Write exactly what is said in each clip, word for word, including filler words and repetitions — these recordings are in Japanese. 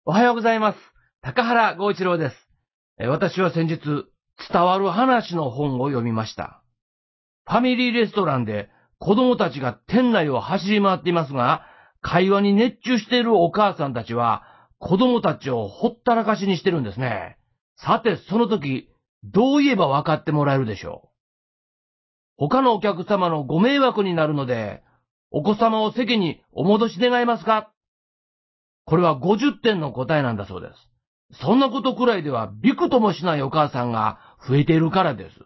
おはようございます。高原剛一郎です。え私は先日、伝わる話の本を読みました。ファミリーレストランで子供たちが店内を走り回っていますが、会話に熱中しているお母さんたちは、子供たちをほったらかしにしてるんですね。さて、その時、どう言えば分かってもらえるでしょう。他のお客様のご迷惑になるので、お子様を席にお戻し願えますか？これはごじゅってんの答えなんだそうです。そんなことくらいではびくともしないお母さんが増えているからです。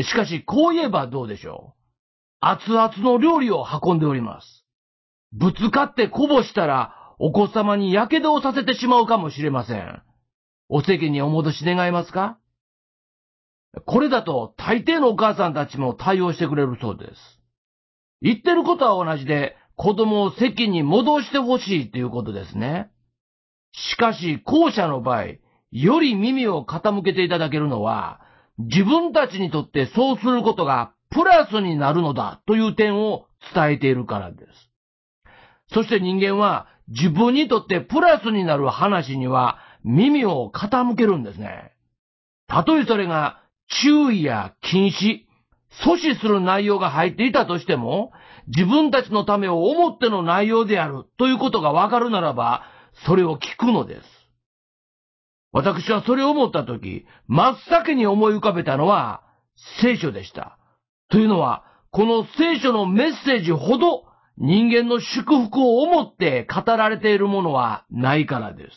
しかし、こう言えばどうでしょう。熱々の料理を運んでおります。ぶつかってこぼしたら、お子様に火傷をさせてしまうかもしれません。お席にお戻し願えますか？これだと大抵のお母さんたちも対応してくれるそうです。言ってることは同じで、子供を席に戻してほしいということですね。しかし、後者の場合、より耳を傾けていただけるのは、自分たちにとってそうすることがプラスになるのだという点を伝えているからです。そして人間は自分にとってプラスになる話には耳を傾けるんですね。たとえそれが注意や禁止、阻止する内容が入っていたとしても、自分たちのためを思っての内容であるということがわかるならば、それを聞くのです。私はそれを思ったとき、真っ先に思い浮かべたのは聖書でした。というのは、この聖書のメッセージほど人間の祝福を思って語られているものはないからです。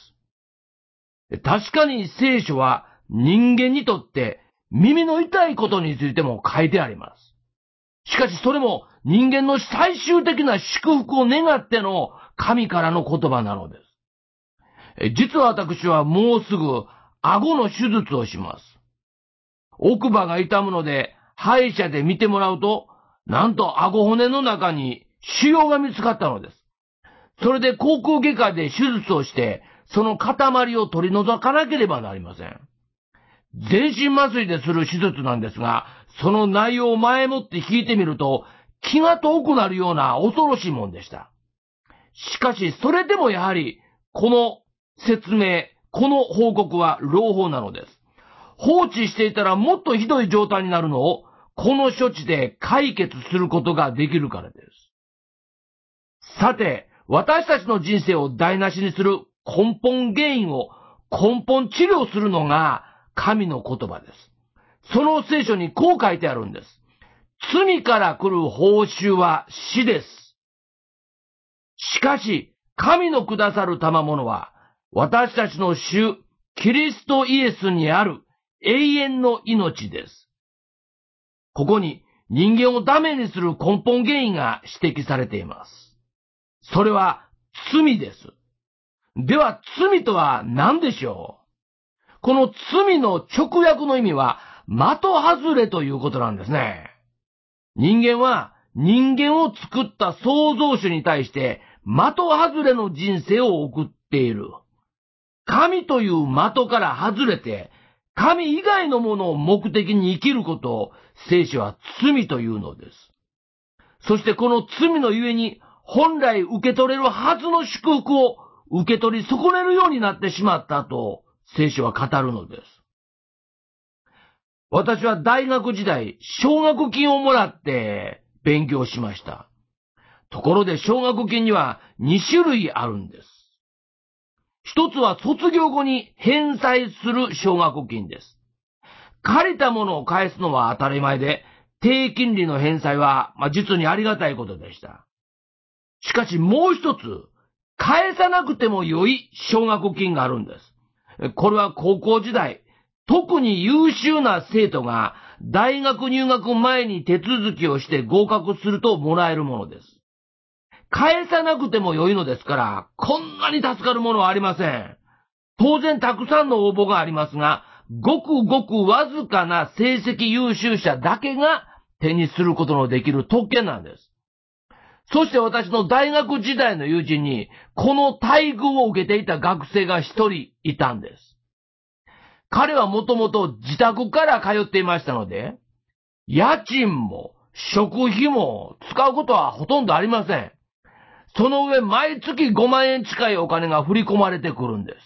確かに聖書は人間にとって耳の痛いことについても書いてあります。しかしそれも人間の最終的な祝福を願っての神からの言葉なのです。実は私はもうすぐ顎の手術をします。奥歯が痛むので歯医者で見てもらうと、なんと顎骨の中に腫瘍が見つかったのです。それで口腔外科で手術をして、その塊を取り除かなければなりません。全身麻酔でする手術なんですが、その内容を前もって聞いてみると、気が遠くなるような恐ろしいもんでした。しかし、それでもやはり、この説明、この報告は朗報なのです。放置していたらもっとひどい状態になるのを、この処置で解決することができるからです。さて、私たちの人生を台無しにする根本原因を根本治療するのが神の言葉です。その聖書にこう書いてあるんです。罪から来る報酬は死です。しかし、神のくださる賜物は、私たちの主、キリストイエスにある永遠の命です。ここに人間をダメにする根本原因が指摘されています。それは罪です。では罪とは何でしょう？この罪の直訳の意味は的外れということなんですね。人間は人間を作った創造主に対して的外れの人生を送っている。神という的から外れて、神以外のものを目的に生きることを聖書は罪というのです。そしてこの罪のゆえに本来受け取れるはずの祝福を受け取り損ねるようになってしまったと聖書は語るのです。私は大学時代、奨学金をもらって勉強しました。ところで奨学金にはに種類あるんです。一つは卒業後に返済する奨学金です。借りたものを返すのは当たり前で、低金利の返済は、まあ、実にありがたいことでした。しかしもう一つ、返さなくても良い奨学金があるんです。これは高校時代、特に優秀な生徒が大学入学前に手続きをして合格するともらえるものです。返さなくても良いのですから、こんなに助かるものはありません。当然たくさんの応募がありますが、ごくごくわずかな成績優秀者だけが手にすることのできる特権なんです。そして私の大学時代の友人に、この待遇を受けていた学生が一人いたんです。彼はもともと自宅から通っていましたので、家賃も食費も使うことはほとんどありません。 その上毎月ごまんえん近いお金が振り込まれてくるんです。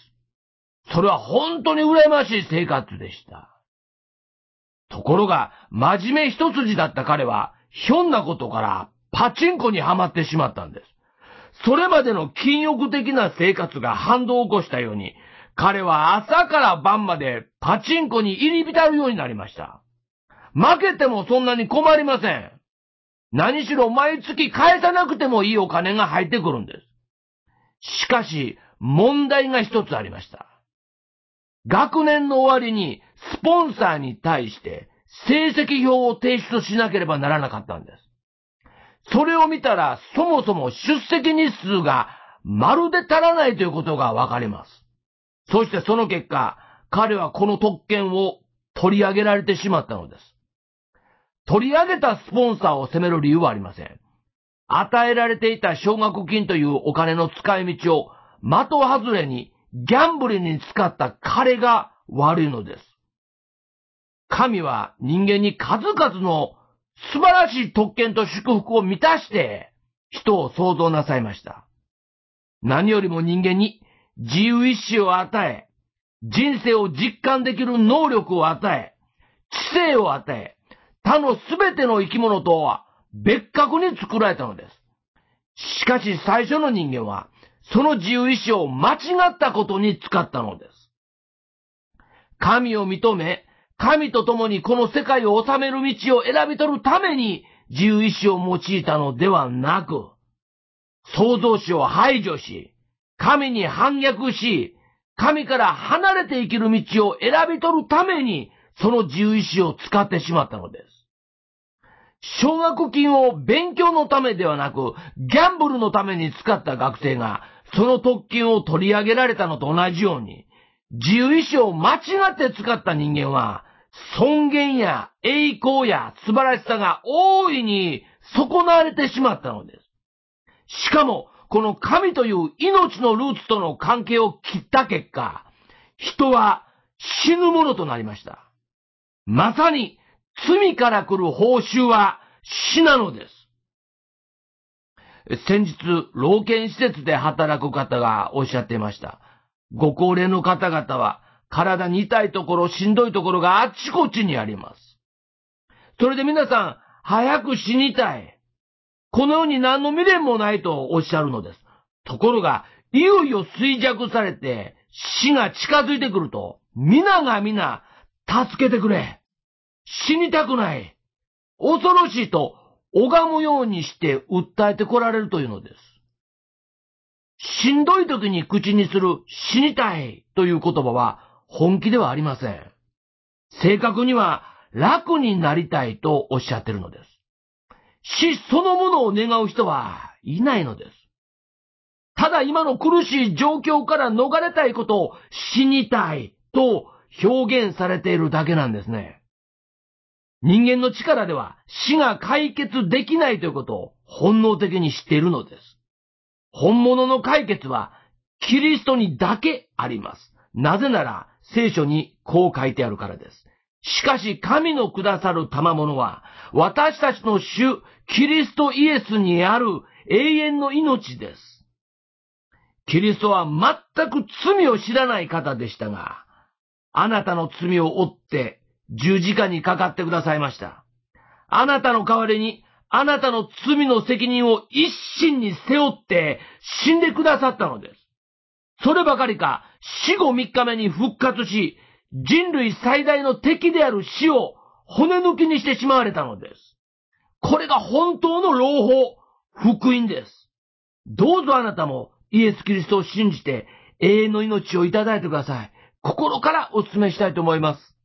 それは本当に羨ましい生活でした。ところが、真面目一筋だった彼は、ひょんなことからパチンコにはまってしまったんです。それまでの禁欲的な生活が反動を起こしたように、彼は朝から晩までパチンコに入り浸るようになりました。負けてもそんなに困りません。何しろ毎月返さなくてもいいお金が入ってくるんです。しかし、問題が一つありました。学年の終わりにスポンサーに対して成績表を提出しなければならなかったんです。それを見たらそもそも出席日数がまるで足らないということがわかります。そしてその結果、彼はこの特権を取り上げられてしまったのです。取り上げたスポンサーを責める理由はありません。与えられていた奨学金というお金の使い道を的外れにギャンブルに使った彼が悪いのです。神は人間に数々の素晴らしい特権と祝福を満たして人を創造なさいました。何よりも人間に自由意志を与え、人生を実感できる能力を与え、知性を与え、他のすべての生き物とは別格に作られたのです。しかし最初の人間はその自由意志を間違ったことに使ったのです。神を認め、神と共にこの世界を治める道を選び取るために自由意志を用いたのではなく、創造主を排除し、神に反逆し、神から離れて生きる道を選び取るためにその自由意志を使ってしまったのです。奨学金を勉強のためではなく、ギャンブルのために使った学生が、その特権を取り上げられたのと同じように、自由意志を間違って使った人間は、尊厳や栄光や素晴らしさが大いに損なわれてしまったのです。しかも、この神という命のルーツとの関係を切った結果、人は死ぬものとなりました。まさに、罪から来る報酬は死なのです。先日、老健施設で働く方がおっしゃっていました。ご高齢の方々は、体に痛いところ、しんどいところがあっちこっちにあります。それで皆さん、早く死にたい。この世に何の未練もないとおっしゃるのです。ところが、いよいよ衰弱されて、死が近づいてくると、皆が皆、助けてくれ。死にたくない。恐ろしいと拝むようにして訴えてこられるというのです。しんどい時に口にする死にたいという言葉は本気ではありません。正確には楽になりたいとおっしゃっているのです。死そのものを願う人はいないのです。ただ今の苦しい状況から逃れたいことを死にたいと表現されているだけなんですね。人間の力では死が解決できないということを本能的に知っているのです。本物の解決はキリストにだけあります。なぜなら聖書にこう書いてあるからです。しかし神のくださる賜物は私たちの主キリストイエスにある永遠の命です。キリストは全く罪を知らない方でしたが、あなたの罪を負って十字架にかかってくださいました。あなたの代わりに、あなたの罪の責任を一身に背負って死んでくださったのです。そればかりか、死後三日目に復活し、人類最大の敵である死を骨抜きにしてしまわれたのです。これが本当の朗報、福音です。どうぞあなたもイエス・キリストを信じて永遠の命をいただいてください。心からお勧めしたいと思います。